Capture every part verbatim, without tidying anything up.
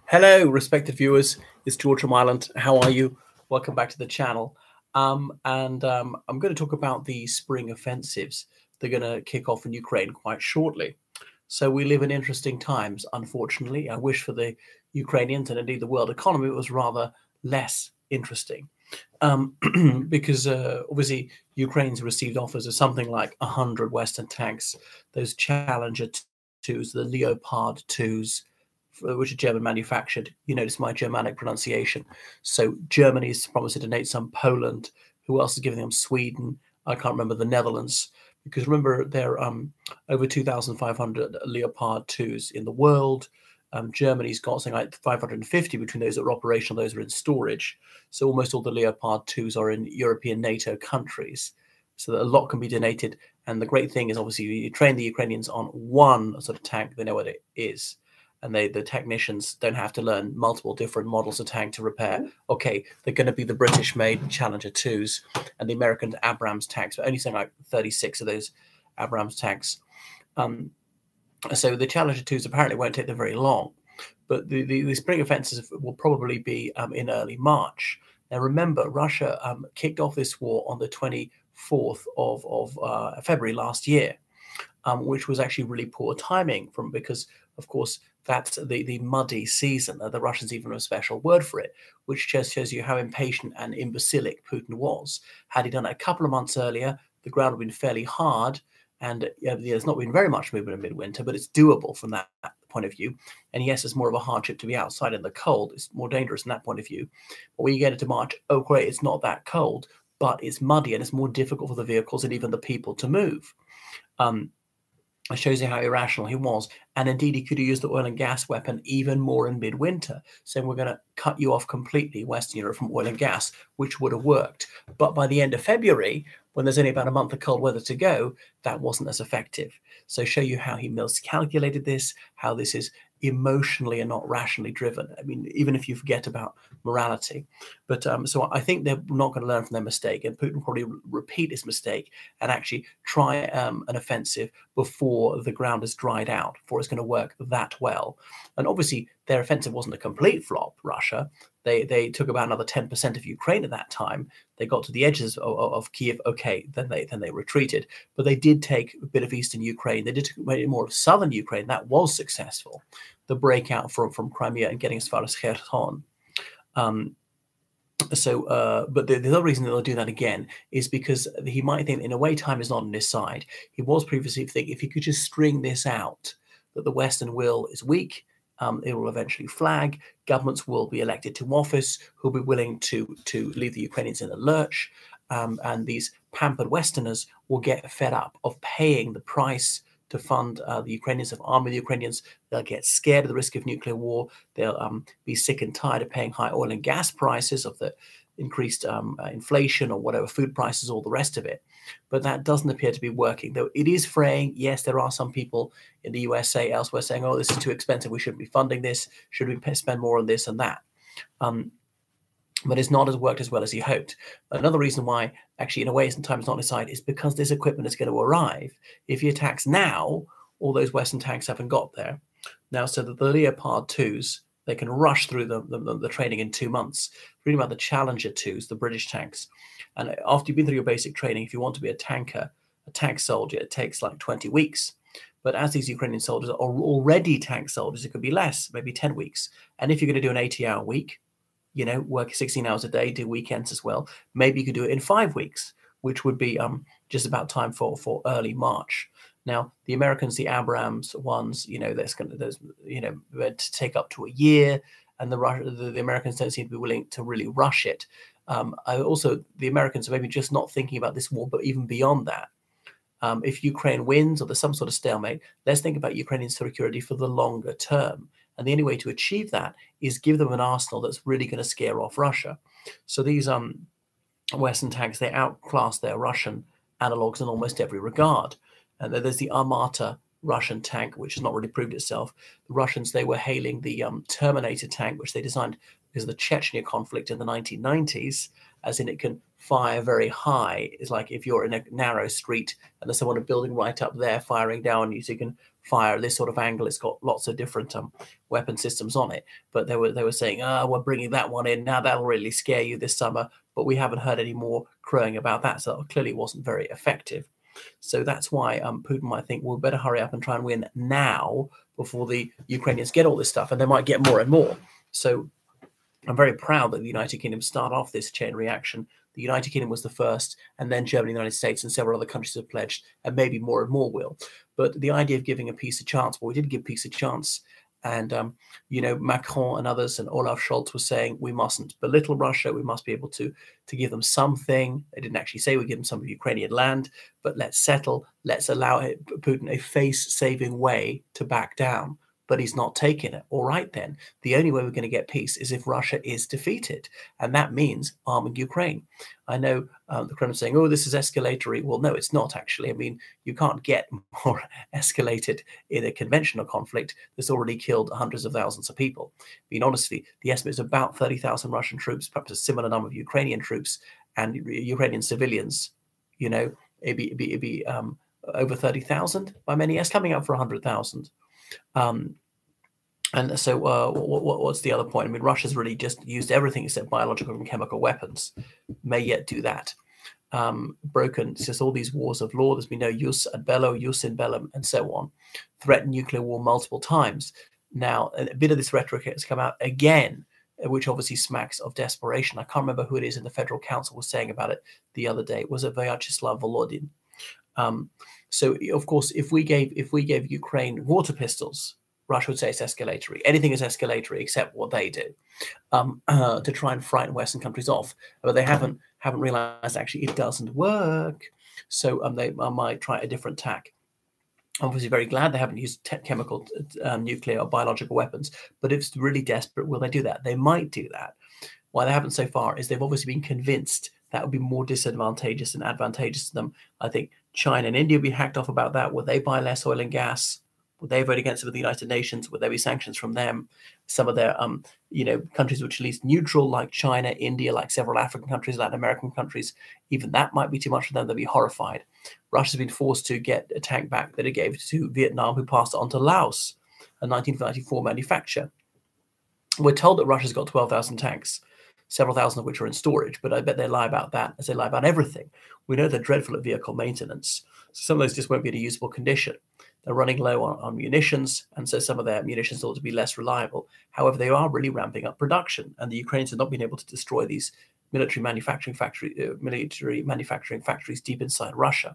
Hello, respected viewers. It's George from Ireland. How are you? Welcome back to the channel. Um, and um, I'm going to talk about the spring offensives. They're going to kick off in Ukraine quite shortly. So we live in interesting times, unfortunately. I wish for the Ukrainians and indeed the world economy it was rather less interesting. Um, because uh, obviously Ukraine's received offers of something like one hundred Western tanks, those Challenger twos, the Leopard twos, which are German manufactured. You notice my Germanic pronunciation. So Germany's promised to donate some. Poland. Who else is giving them? Sweden. I can't remember the Netherlands. Because remember, there are um, over two thousand five hundred Leopard twos in the world. Um, Germany's got something like five hundred fifty between those that are operational, those that are in storage. So almost all the Leopard twos are in European NATO countries. So that a lot can be donated. And the great thing is, obviously, you train the Ukrainians on one sort of tank, they know what it is. And they, the technicians don't have to learn multiple different models of tank to repair. Okay, they're going to be the British-made Challenger twos and the American Abrams tanks, but only something like thirty-six of those Abrams tanks. Um, so the Challenger twos apparently won't take them very long, but the, the, the spring offensives will probably be um, in early March. Now, remember, Russia um, kicked off this war on the twenty-fourth of, of uh, February last year, um, which was actually really poor timing from because, of course, that's the, the muddy season. The Russians even have a special word for it, which just shows you how impatient and imbecilic Putin was. Had he done it a couple of months earlier, the ground would have been fairly hard, and yeah, there's not been very much movement in midwinter, but it's doable from that point of view. And yes, it's more of a hardship to be outside in the cold. It's more dangerous from that point of view. But when you get into March, oh great, it's not that cold, but it's muddy and it's more difficult for the vehicles and even the people to move. Um, It shows you how irrational he was. And indeed, he could have used the oil and gas weapon even more in midwinter, saying we're going to cut you off completely, Western Europe, from oil and gas, which would have worked. But by the end of February, when there's only about a month of cold weather to go, that wasn't as effective. So show you how he miscalculated this, how this is emotionally and not rationally driven. I mean, even if you forget about morality. But um, so I think they're not going to learn from their mistake, and Putin will probably repeat his mistake and actually try um, an offensive before the ground is dried out, before it's going to work that well. And obviously, their offensive wasn't a complete flop, Russia. They they took about another ten percent of Ukraine at that time. They got to the edges of, of Kiev. Okay, then they then they retreated. But they did take a bit of eastern Ukraine. They did take more of southern Ukraine. That was successful. The breakout from, from Crimea and getting as far as Kherson. Um, so, uh, but the, the other reason that they'll do that again is because he might think, in a way, time is not on his side. He was previously thinking if he could just string this out, that the Western will is weak. Um, it will eventually flag. Governments will be elected to office who'll be willing to to leave the Ukrainians in a lurch. Um, and these pampered Westerners will get fed up of paying the price to fund uh, the Ukrainians, of arming the Ukrainians. They'll get scared of the risk of nuclear war. They'll um, be sick and tired of paying high oil and gas prices, of the increased um, uh, inflation or whatever, food prices, all the rest of it. But that doesn't appear to be working, though it is fraying. Yes, there are some people in the U S A, elsewhere, saying, oh, this is too expensive. We shouldn't be funding this. Should we spend more on this and that? Um, but it's not as worked as well as he hoped. Another reason why, actually, in a way, time is not on his side is because this equipment is going to arrive. If he attacks now, all those Western tanks haven't got there. Now, so that the Leopard twos, they can rush through the, the, the training in two months. Reading about the Challenger twos, the British tanks. And after you've been through your basic training, if you want to be a tanker, a tank soldier, it takes like twenty weeks. But as these Ukrainian soldiers are already tank soldiers, it could be less, maybe ten weeks. And if you're going to do an eighty-hour week, you know, work sixteen hours a day, do weekends as well, maybe you could do it in five weeks, which would be um, just about time for, for early March. Now, the Americans, the Abrams ones, you know, that's going to, there's, you know, to take up to a year, and the, the the Americans don't seem to be willing to really rush it. Um, I also, the Americans are maybe just not thinking about this war, but even beyond that. Um, if Ukraine wins or there's some sort of stalemate, let's think about Ukrainian security for the longer term. And the only way to achieve that is give them an arsenal that's really going to scare off Russia. So these um, Western tanks, they outclass their Russian analogs in almost every regard. And there's the Armata Russian tank, which has not really proved itself. The Russians, they were hailing the um, Terminator tank, which they designed because of the Chechnya conflict in the nineteen nineties. as in it can fire very high. It's like if you're in a narrow street and there's someone building right up there firing down you, so you can fire this sort of angle. It's got lots of different um, weapon systems on it. But they were they were saying, oh, we're bringing that one in now. That'll really scare you this summer. But we haven't heard any more crowing about that. So that clearly wasn't very effective. So that's why um, Putin might think we'll better hurry up and try and win now before the Ukrainians get all this stuff, and they might get more and more. So I'm very proud that the United Kingdom started off this chain reaction. The United Kingdom was the first, and then Germany, the United States, and several other countries have pledged, and maybe more and more will. But the idea of giving a peace a chance, well, we did give peace a chance. And, um, you know, Macron and others and Olaf Scholz were saying we mustn't belittle Russia. We must be able to, to give them something. They didn't actually say we give them some of Ukrainian land, but let's settle. Let's allow Putin a face-saving way to back down. But he's not taking it. All right, then. The only way we're going to get peace is if Russia is defeated. And that means arming Ukraine. I know um, the Kremlin saying, oh, this is escalatory. Well, no, it's not actually. I mean, you can't get more escalated in a conventional conflict that's already killed hundreds of thousands of people. I mean, honestly, the estimate is about thirty thousand Russian troops, perhaps a similar number of Ukrainian troops and Ukrainian civilians. You know, it'd be, it'd be, it'd be um, over thirty thousand by many. It's coming up for one hundred thousand. Um, and so uh, what, what, what's the other point? I mean, Russia's really just used everything except biological and chemical weapons, may yet do that. Um, broken, it's just all these wars of law. There's been no jus ad bello, jus in bellum, and so on. Threatened nuclear war multiple times. Now, a bit of this rhetoric has come out again, which obviously smacks of desperation. I can't remember who it is in the Federal Council was saying about it the other day. Was it Vyacheslav Volodin? Um, so, of course, if we gave if we gave Ukraine water pistols, Russia would say it's escalatory. Anything is escalatory except what they do, um, uh, to try and frighten Western countries off. But they haven't haven't realized actually it doesn't work. So um, they uh, might try a different tack. Obviously, very glad they haven't used chemical, um, nuclear, or biological weapons. But if it's really desperate, will they do that? They might do that. Why they haven't so far is they've obviously been convinced that would be more disadvantageous than advantageous to them. I think China and India would be hacked off about that. Would they buy less oil and gas? Would they vote against it with the United Nations? Would there be sanctions from them? Some of their, um, you know, countries which are least neutral, like China, India, like several African countries, Latin American countries, even that might be too much for them. They'll be horrified. Russia's been forced to get a tank back that it gave to Vietnam, who passed it on to Laos, a nineteen ninety-four manufacture. We're told that Russia's got twelve thousand tanks, several thousand of which are in storage, but I bet they lie about that as they lie about everything. We know they're dreadful at vehicle maintenance. So some of those just won't be in a usable condition. They're running low on, on munitions, and so some of their munitions ought to be less reliable. However, they are really ramping up production, and the Ukrainians have not been able to destroy these military manufacturing factory, uh, military manufacturing factories deep inside Russia.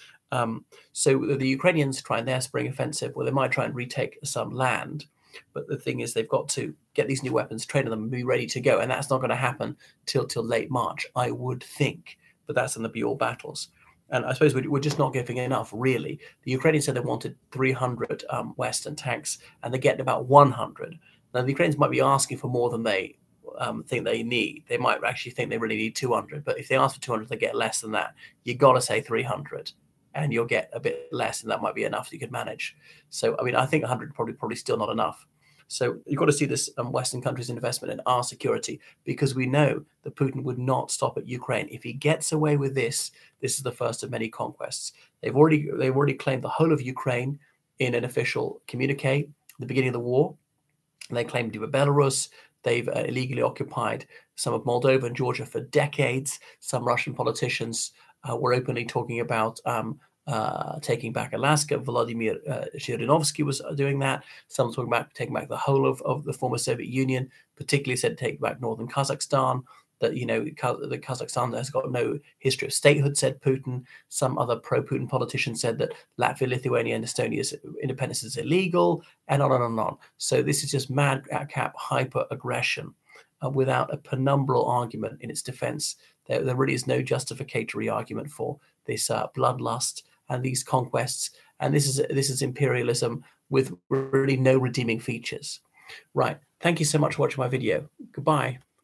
Um, so the Ukrainians try their spring offensive, well, they might try and retake some land, but the thing is they've got to get these new weapons, train them, and be ready to go, and that's not going to happen till till late March, I would think. But that's going to be all battles. And I suppose we're just not giving enough, really. The Ukrainians said they wanted three hundred um, Western tanks, and they're getting about one hundred. Now, the Ukrainians might be asking for more than they um, think they need. They might actually think they really need two hundred. But if they ask for two hundred, they get less than that. You've got to say three hundred, and you'll get a bit less, and that might be enough you could manage. So, I mean, I think one hundred probably probably still not enough. So you've got to see this um, Western countries' investment in our security, because we know that Putin would not stop at Ukraine. If he gets away with this, this is the first of many conquests. They've already they've already claimed the whole of Ukraine in an official communique at the beginning of the war. They claimed Belarus. They've uh, illegally occupied some of Moldova and Georgia for decades. Some Russian politicians uh, were openly talking about um, Uh, taking back Alaska. Volodymyr uh, Zhirinovsky was doing that. Some talking about taking back the whole of, of the former Soviet Union, particularly said take back northern Kazakhstan. That, you know, the Kazakhstan has got no history of statehood, said Putin. Some other pro-Putin politicians said that Latvia, Lithuania, and Estonia's independence is illegal, and on and on and on. So this is just madcap hyper-aggression uh, without a penumbral argument in its defense. There, there really is no justificatory argument for this uh, bloodlust and these conquests, and this is this is imperialism with really no redeeming features. Right. Thank you so much for watching my video. Goodbye.